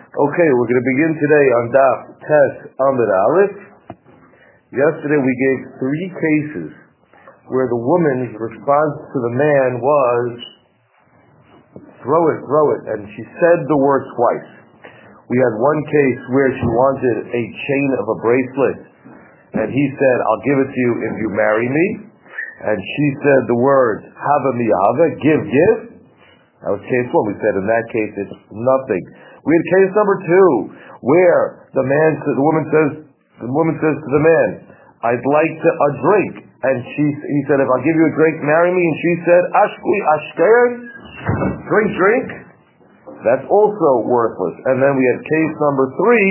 Okay, we're going to begin today on Daf Tes Amud Aleph. Yesterday we gave 3 cases where the woman's response to the man was, throw it, and she said the word twice. We had one case where she wanted a chain of a bracelet, and he said, I'll give it to you if you marry me. And she said the words, Hava miyava, give. That was case 1. We said in that case it's nothing. We had case number 2, where the woman says to the man, I'd like a drink. And he said, if I give you a drink, marry me. And she said, Ashkui ashkern, drink. That's also worthless. And then we had case number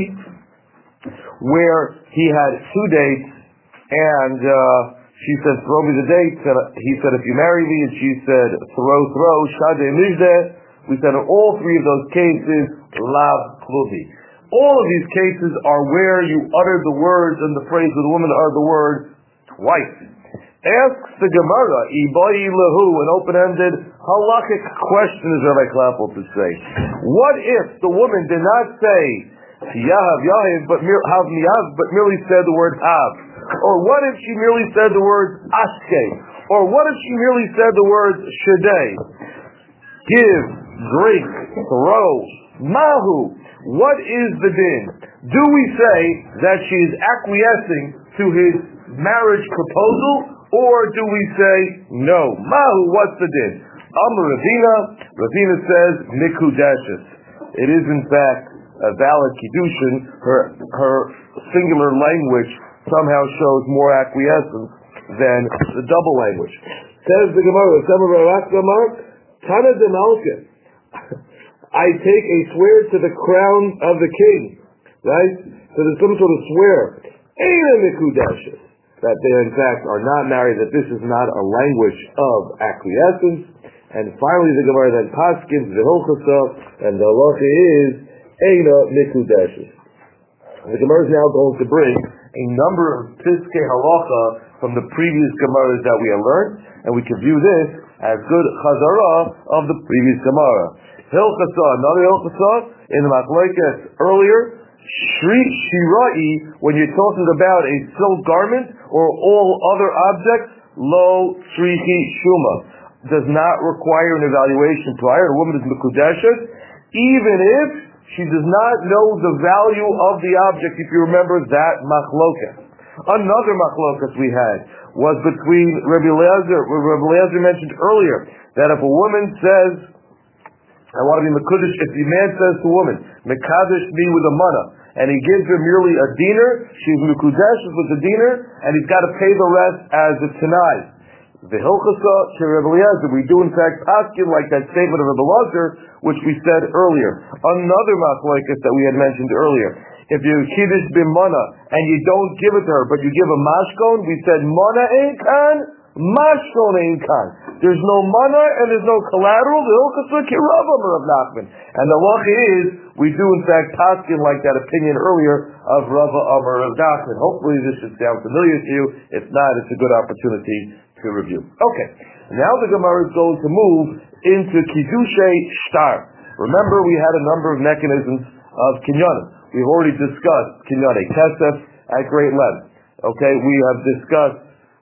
3, where he had 2 dates, and she said, throw me the dates. And he said, if you marry me. And she said, throw, shade mizdeh. We said in all 3 of those cases, lav klubi. All of these cases are where you uttered the words and the phrase where the woman uttered the word twice. Asks the Gemara, ibai lehu, an open-ended halakhic question, as Rabbi Klappel to say. What if the woman did not say yahav, but merely said the word hav? Or what if she merely said the words aske? Or what if she merely said the words shadei? Give, drink, throw, mahu. What is the din? Do we say that she is acquiescing to his marriage proposal, or do we say no? Mahu, what's the din? Amar Ravina says mikudeshes. It is in fact a valid kiddushin. Her singular language somehow shows more acquiescence than the double language. Says the Gemara, Tana de Malka. I take a swear to the crown of the king, right? So there's some sort of swear. Eina mikudeshes. That they in fact are not married, that this is not a language of acquiescence. And finally the Gemara then paskins the hilchasa, and the halacha is Eina mikudeshes. The Gemara is now going to bring a number of piskei halacha from the previous Gemaras that we have learned, and we can view this as good chazara of the previous Gemara. Hilchasa, another hilchasa in the machlokes earlier. Shirai, when you're talking about a silk garment or all other objects, lo tzrichi shuma, does not require an evaluation prior. A woman is mekudeshes, even if she does not know the value of the object, if you remember that machlokes. Another machlokes we had was between Rabbi Eliezer mentioned earlier, that if a woman says, I want to be mekudesh, if the man says to a woman, mekadesh me with a mana, and he gives her merely a dinar, she's mekudesh with the dinar, and he's got to pay the rest as a tanai. The hilchasa to Rabbi Eliezer, we do in fact paskin like that statement of Rabbi Eliezer, which we said earlier. Another machlokes that we had mentioned earlier. If you kiddush b'mana and you don't give it to her, but you give a mashkon, we said mana ein kan, mashkon ein kan. There's no mana and there's no collateral. The hilchasa kirava Rav Nachman. And the halacha is, we do in fact paskin like that opinion earlier of Rava Amar Rav Nachman. Hopefully this should sound familiar to you. If not, it's a good opportunity to review. Okay, now the Gemara is going to move into kiddushay shtar. Remember, we had a number of mechanisms of kinyanim. We've already discussed kinyane kesef at great length. Okay, we've discussed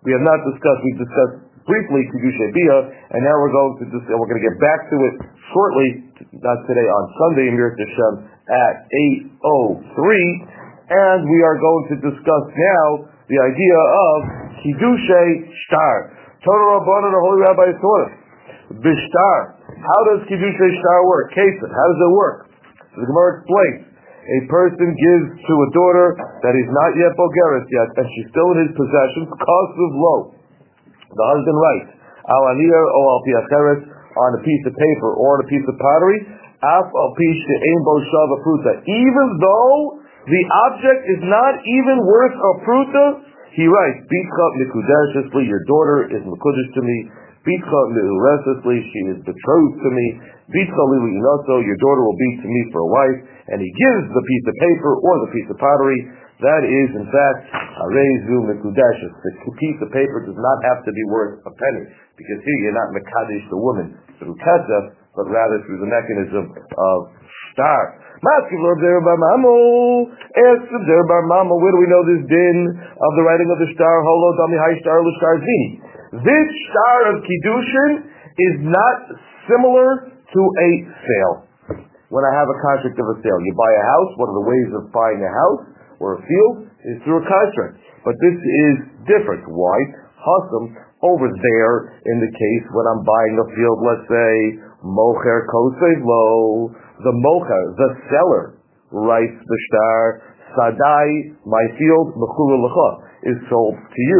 briefly kiddushay bia, and now we're going to get back to it shortly, not today, on Sunday, in Mir Hashem, at 8:03, and we are going to discuss now the idea of kiddushay shtar. Torah Rabbanan, the Holy Rabbi taught us. Bishtar. How does kiddushay shtar work? Kesef. How does it work? So the Gemara explains. A person gives to a daughter that is not yet bogeres yet, and she's still in his possession, cost of low. The husband writes, al aniyah o al pi acheres, on a piece of paper or on a piece of pottery, af al pi she'ein bo shava pruta. Even though the object is not even worth a pruta, he writes, bitcha mikudeshesli, your daughter is mikudesh to me. Bitcha mihuresesli, she is betrothed to me. Bitcha lili inaso, your daughter will be to me for a wife. And he gives the piece of paper or the piece of pottery. That is, in fact, harezu mikudeshes. The piece of paper does not have to be worth a penny, because here you're not mekadesh the woman through kesef, but rather through the mechanism of star. Maskiv lo der bar mamo. Ask der bar mamo. Where do we know this din of the writing of the star? Holo dami hai star lo star zini. This star of kiddushin is not similar to a sale. When I have a contract of a sale, you buy a house. One of the ways of buying a house or a field is through a contract. But this is different. Why? Hasam, over there in the case when I'm buying a field, let's say mocher kosev lo, the mocher, the seller, writes the star sadai, my field mechura lecha, is sold to you.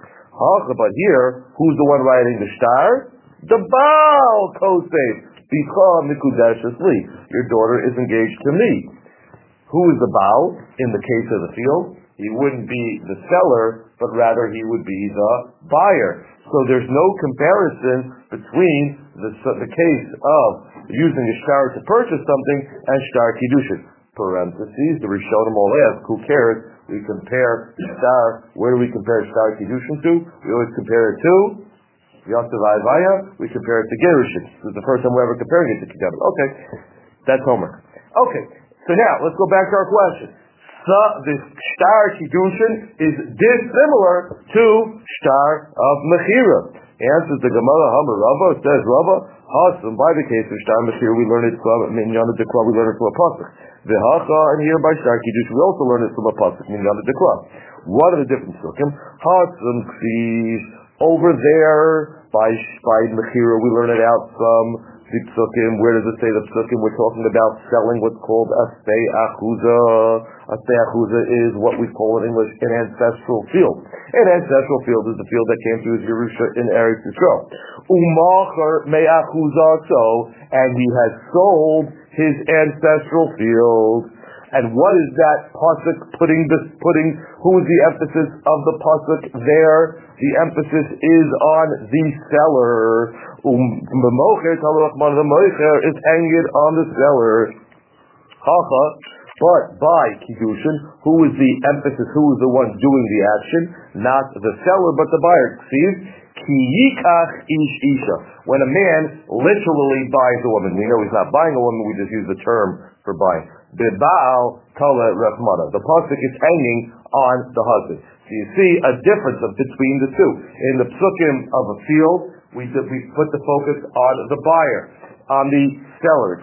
But here, who's the one writing the star? The Baal kosev, bicha mikudeshes li. Your daughter is engaged to me. Who is the Baal in the case of the field? He wouldn't be the seller, but rather he would be the buyer. So there's no comparison between the case of using a star to purchase something and star kiddushin. Parentheses, the Rishonim all ask, who cares? We compare star, where do we compare star kiddushin to? We always compare it to Yosef Ayvaya, we compare it to Gerushin. This is the first time we're ever comparing it to Kedavin. Okay, that's homework. Okay, so now let's go back to our question. So the star kiddushin is dissimilar to star of mechira. Answers the Gemara Hamar Rava. It says Rava Hasam. By the case of star mechira, we learn it from Minyan Dekra. We learn it from a pasuk. V'hacha, and here by star kiddushin, we also learn it from a pasuk Minyan Dekra. What are the different psukim? Hasam ksiv. Over there, by Mechira, we learn it out from the Psukim. Where does it say the Psukim? We're talking about selling what's called a Stei Achuza. A Stei Achuza is what we call in English an ancestral field. An ancestral field is the field that came through Yerusha in Eretz Yisrael. Umacher Me Achuza, and he has sold his ancestral field. And what is that pasuk putting? Who is the emphasis of the pasuk there? The emphasis is on the seller. The mocher is hanging on the seller. Hacha, but by kiddushin, who is the emphasis? Who is the one doing the action? Not the seller, but the buyer. See? Ki yikach ish isha. When a man literally buys a woman, we know he's not buying a woman. We just use the term for buying. Bebal tala rachmana. The pasuk is hanging on the husband. So you see a difference between the two. In the psukim of a field, we put the focus on the buyer, on the seller.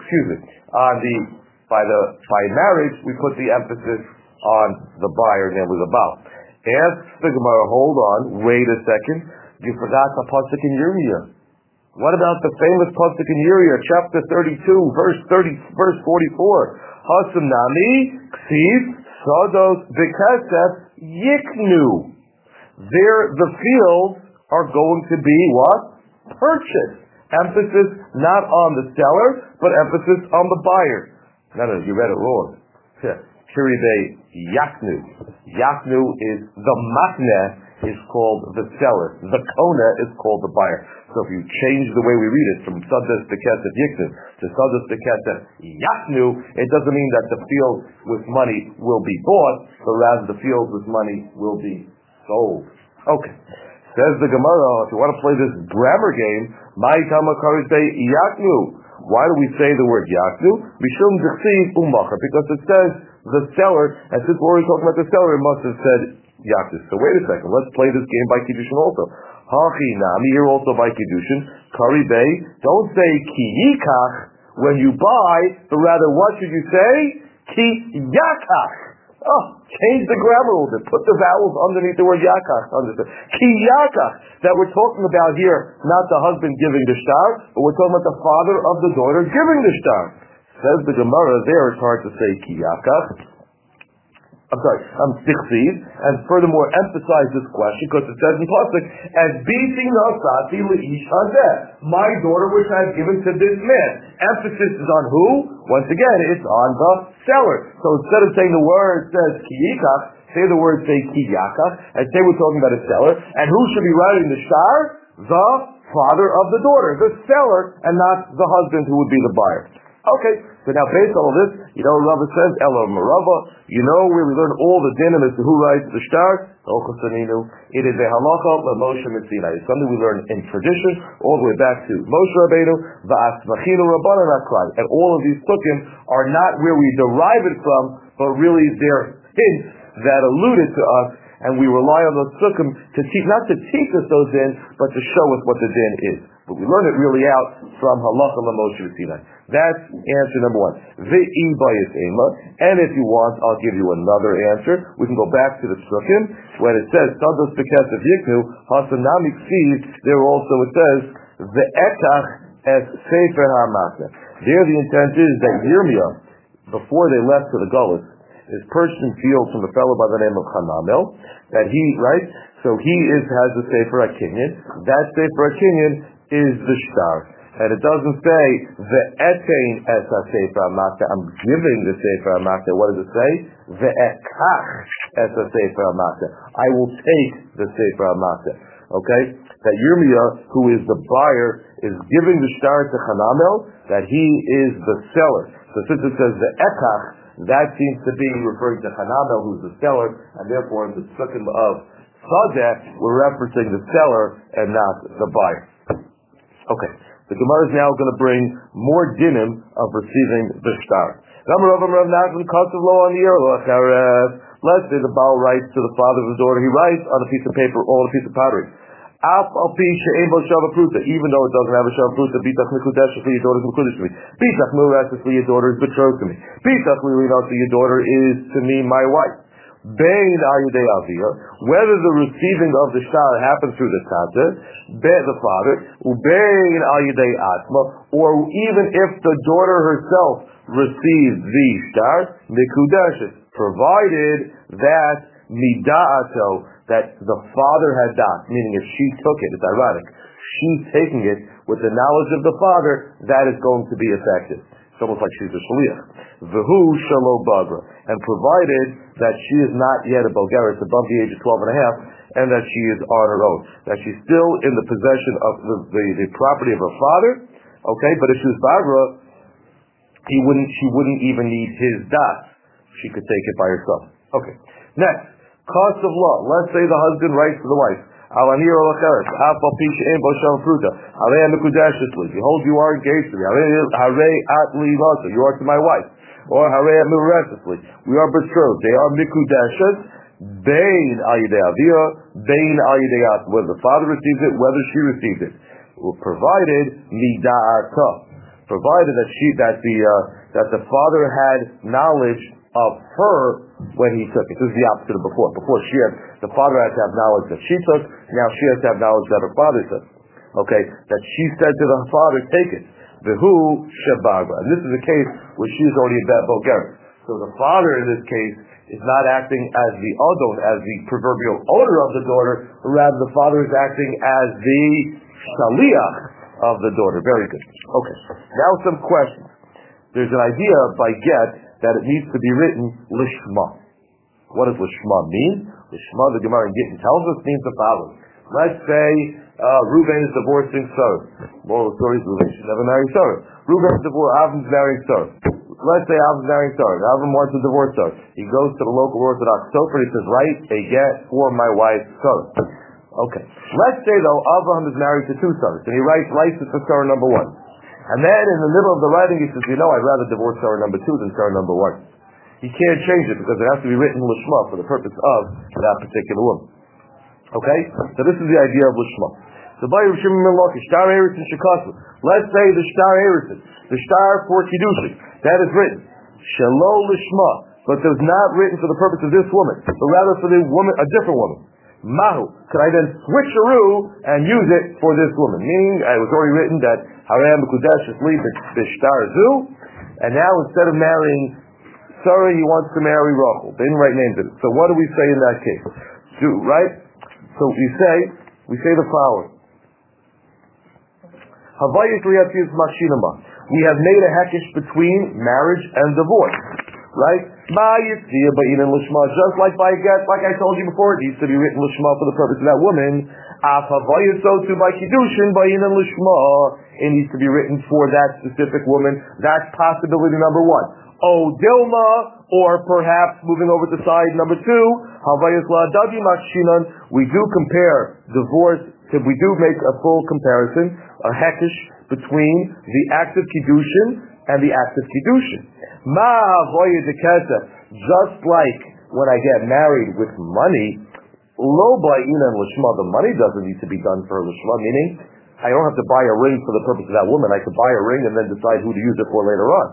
By marriage, we put the emphasis on the buyer, namely the Baal. Ask the Gemara, hold on, wait a second. You forgot the pasuk in Yirmiyah. What about the famous pasuk in Yirmiyah, chapter 32, verse 44? Hasam nami ksiv sados v'kesef yiknu. There, the fields are going to be what? Purchased. Emphasis not on the seller, but emphasis on the buyer. No, you read it wrong. Kiribei yaknu. Yaknu is the makneh is called the seller. The kona is called the buyer. So if you change the way we read it from sadas bekesef yiknu to sadas bekesef yaknu, it doesn't mean that the field with money will be bought, but rather the field with money will be sold. Okay. Says the Gemara, if you want to play this grammar game, my tamakari say yaknu. Why do we say the word yaknu? Mishum d'chsiv umacher, because it says the seller, and since we're already talking about the seller, it must have said yaknu. So wait a second, let's play this game by kiddushin also. Hachi nami, here also by kiddushin. Kari bay, don't say ki yikach when you buy, but rather what should you say? Ki yakach. Oh, change the grammar a little bit. Put the vowels underneath the word yakach. Ki yakach. That we're talking about here, not the husband giving the shtar, but we're talking about the father of the daughter giving the shtar. Says the Gemara, there it's hard to say ki yakach. Tichsiv, and furthermore emphasize this question because it says in pasuk, as beating nasati leish hazeh, my daughter which I have given to this man. Emphasis is on who? Once again, it's on the seller. So instead of saying the word says ki yikach, say the word say ki yakach, and say we're talking about a seller. And who should be writing the shtar? The father of the daughter, the seller, and not the husband who would be the buyer. Okay, so now based on all this, you know what Rava says, Elo Merava, you know where we learn all the dinim as to who writes the shtar? It is a halacha Moshe Mitzina. It's something we learn in tradition, all the way back to Moshe Rabbeinu, Va'asmachinu Rabbanan Aklai. And all of these psukim are not where we derive it from, but really they're hints that alluded to us, and we rely on those psukim to teach, not to teach us those din, but to show us what the din is. But we learn it really out from halacha Moshe Mitzina. That's answer number one. Ve'i bayis ema. And if you want, I'll give you another answer. We can go back to the psukim when it says Sados Bekesef Yiknu Hasanami Ksiv. There also it says Ve'ekach es Sefer HaMaseh. There the intent is that Yirmiyah, before they left to the Gullus, is purchasing fields from a fellow by the name of Hanamel. That he, right? So he has the Sefer HaKinyan. That Sefer HaKinyan is the shtar. And it doesn't say ve'etein es ha-sefer HaMaseh. I'm giving the sefer HaMaseh. What does it say? Ve'ekach es ha-sefer HaMaseh. I will take the sefer HaMaseh. Okay? That Yirmiyah, who is the buyer, is giving the shtar to Hanamel, that he is the seller. So since it says ve'ekach, that seems to be referring to Hanamel, who's the seller, and therefore in the psukim of Sadeh, we're referencing the seller and not the buyer. Okay. The Gemara is now going to bring more dinim of receiving the shtar. Let's say the Baal writes to the father of his daughter. He writes on a piece of paper or on a piece of pottery. Even though it doesn't have a shavapruta, bitach mekudesh for your daughter is mekudesh to me. Bitach muras for your daughter is betrothed to me. Bitach lilino for your daughter is to me my wife. Bein ayudei avia, whether the receiving of the shtar happens through the tate, the father, ubein ayudei atma, or even if the daughter herself receives the shtar, mikudeshes, provided that mida'ato, that the father had dat, meaning if she took it, it's ironic, she's taking it with the knowledge of the father, that is going to be effective. It's almost like she's a shaliach. V'hu shalo bagra. And provided that she is not yet a Bulgaris, above the age of 12 and a half, and that she is on her own. That she's still in the possession of the property of her father, okay, but if she was bagra, she wouldn't even need his das. She could take it by herself. Okay. Next, cost of law. Let's say the husband writes to the wife, Behold, you are engaged to me. You are to my wife. Or we are betrothed. They are mikudeshes. Bein ayidei avia, bein ayidei at. Whether the father receives it, whether she receives it. Provided mida'ata. Provided that the father had knowledge of her when he took it. This is the opposite of before. Before the father had to have knowledge that she took. Now she has to have knowledge that her father took. Okay, that she said to the father, take it. Vehu shebagra. And this is a case where she is already a bad Bulgarian. So the father in this case is not acting as the adon, as the proverbial owner of the daughter, but rather the father is acting as the shaliach of the daughter. Very good. Okay. Now some questions. There's an idea by get that it needs to be written lishma. What does lishma mean? Lishma, the Gemara in Gittin tells us, means the following. Let's say Reuven is divorcing Sarah. Moral of the story is Reuven should never marry Sarah. Reuven is divorced, Avram's marrying Sarah. Let's say Avram's marrying Sarah. Avram wants to divorce Sarah. He goes to the local Orthodox sofer and he says, write a get for my wife Sarah. Okay. Let's say though Avram is married to two Sarahs and he writes license for Sarah number one. And then in the middle of the writing he says, I'd rather divorce Sarah number two than Sarah number one. He can't change it because it has to be written lishma for the purpose of that particular woman. Okay? So this is the idea of lishma. So let's say the shtar erisin, the shtar for kiddushin, that is written shelo lishma, but it was not written for the purpose of this woman, but rather for the woman, a different woman. Mahu, could I then switcheroo and use it for this woman? Meaning, it was already written that Haram Kudesh is lead the shtar zu, and now instead of marrying Sarah, he wants to marry Rachel. They didn't write names in it. So what do we say in that case? Right? So we say the following. We have made a hekesh between marriage and divorce. Right? Just like by a get, like I told you before, it needs to be written lishma for the purpose of that woman. it needs to be written for that specific woman. That's possibility number one. O Dilma, or perhaps moving over to side number two, Havayas La'adagi Makshinan, we do compare divorce, we do make a full comparison, a hekesh, between the act of Kiddushin and the act of Kiddushin. Ma Havayas Dekesa, just like when I get married with money, Lo Ba'inan Lishma, the money doesn't need to be done for Lishma, meaning I don't have to buy a ring for the purpose of that woman. I could buy a ring and then decide who to use it for later on.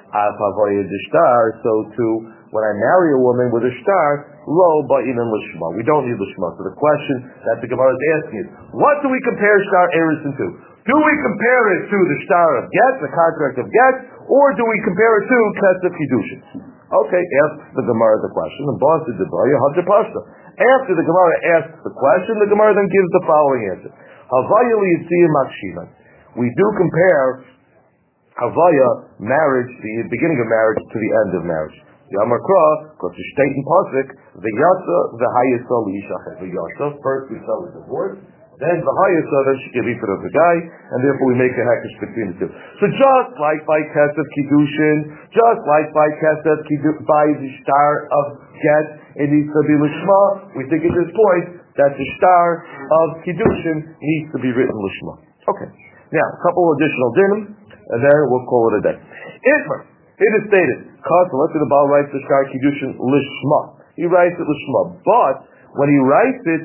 So too, when I marry a woman with a shtar, Lo Ba'inan Lishma. We don't need Lishma. So the question that the Gemara is asking is, what do we compare shtar erison to? Do we compare it to the shtar of get, the contract of get, or do we compare it to Kesef Kiddushin? Okay, ask the Gemara the question, and boss did the Pashta. After the Gemara asks the question, the Gemara then gives the following answer. Havaya liyitziyah makshinan. We do compare Havaya, marriage, the beginning of marriage, to the end of marriage. Yamar Kra, because the state in Pasuk, the Yasa, the Hayasa liishachet. The Yasa, first we sell the divorce, then the Hayasa, then she can leave it of the guy, and therefore we make a hekesh between the two. So just like by Kesef Kiddushin, just like by Kesef Kiddushin, by the shtar of get, it needs to be Lishma. We think at this point that the shtar of Kiddushin needs to be written Lishma. Okay. Now, a couple additional dinim, and then we'll call it a day. Itmar, it is stated, Kasa, let's say the Baal writes the shtar Kiddushin Lishma. He writes it Lishma. But when he writes it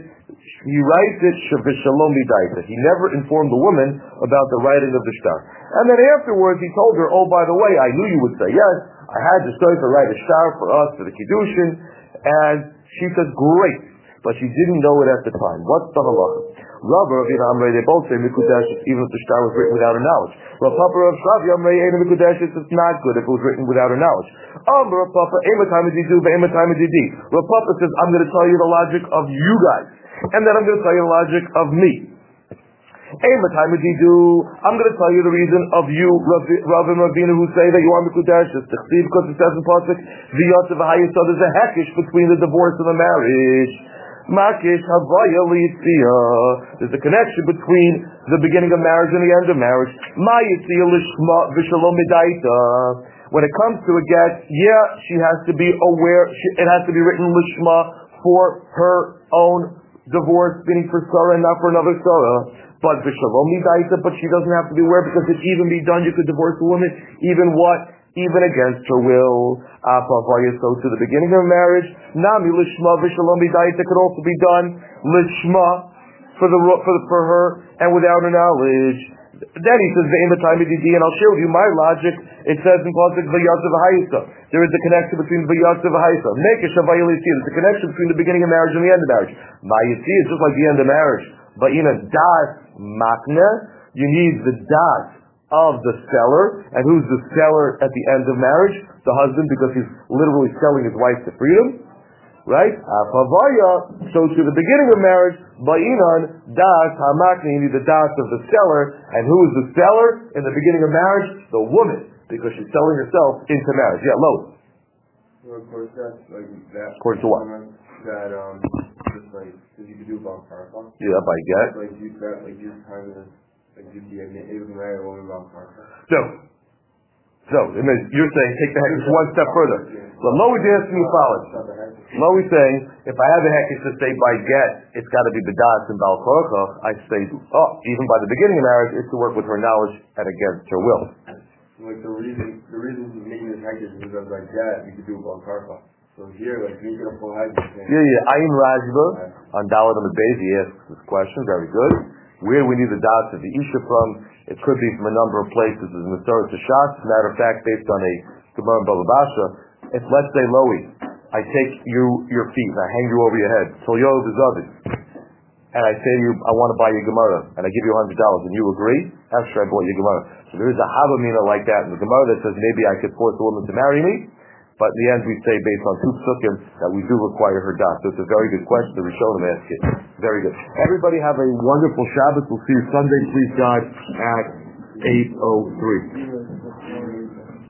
Shalom Midaita. He never informed the woman about the writing of the shtar. And then afterwards he told her, oh, by the way, I knew you would say yes. I had the story to write a shtar for us, for the Kiddushin. And she said, great. But she didn't know it at the time. What's the halacha? Rabbi Ravina Amrei, they both say Mikudesh, even if the shtar was written without her knowledge. Rav Papa Rav Shravi Amrei, Eina Mikudesh, it's not good if it was written without her knowledge. Rav Papa, Eima Tamadidu, Eima Tamadidi. Rav Papa says, I'm going to tell you the logic of you guys. And then I'm going to tell you the logic of me. Eima Tamadidu, I'm going to tell you the reason of you, Rav and Ravina, who say that you are Mikudesh, it's because it says in Pasuk, V'yotzev v'hayisod, there's a hekesh between the divorce and the marriage. Makish Havaya Liyitziyah. There's a connection between the beginning of marriage and the end of marriage. Ma Yitziyah Lishma V'Shalom Midaita. When it comes to a get, yeah, she has to be aware. It has to be written Lishma for her own divorce, meaning for Sarah and not for another Sarah. But V'Shalom Midaita. But she doesn't have to be aware because it even be done. You could divorce a woman even what? Even against her will. So to the beginning of marriage, Nami Lishma V'Shalom Midaita could also be done Lishma for her and without her knowledge. Then he says Ve'ema Taimididi, and I'll share with you my logic. It says in Pasuk V'yatzev v'hayisa. There is a connection between V'yatzev v'hayisa. Mekesh Havaya Liyitziyah. There's a connection between the beginning of marriage and the end of marriage. Ma'yitziyah is just like the end of marriage. But in a das makna, you need the das of the seller. And who's the seller at the end of marriage? The husband, because he's literally selling his wife to freedom. Right? Afavaya, so to the beginning of marriage, Ba'inan, das, hamakni, you need the das of the seller. And who is the seller in the beginning of marriage? The woman, because she's selling herself into marriage. Yeah, Lois. Well, of course, that's like that. According to what? That, just like, because you could do about Farfan. Yeah, by get. Like, you got, like, you kind of, like, you'd be able to marry a woman about Farfan. So, you're saying take the hekesh one step further. So Lois asking you follows. Lois saying, if I have a hekesh to say by get, it's got to be bedas and bal korachach, I say, even by the beginning of marriage, it's to work with her knowledge and against her will. Like the reason he's making this hekesh is because like that, you could do about Farfan. So here, like, you get a full hekesh. Yeah. Ayin Rajba, on Dalet Amud Beis, he asks this question, very good. Where do we need the dots of the Isha from? It could be from a number of places. In the Torah to Shas, matter of fact, based on a Gemara in Bava Basra. If, let's say, Lois, I take your feet and I hang you over your head, till Yov is Ovid, and I say to you, I want to buy your Gemara, and I give you $100, and you agree, after I bought your Gemara. So there is a Havamina like that in the Gemara that says maybe I could force a woman to marry me, but in the end we say based on two psukim that we do require her das. So it's a very good question. The Rishonim ask it. Very good. Everybody have a wonderful Shabbos. We'll see you Sunday, please God, at 8:03.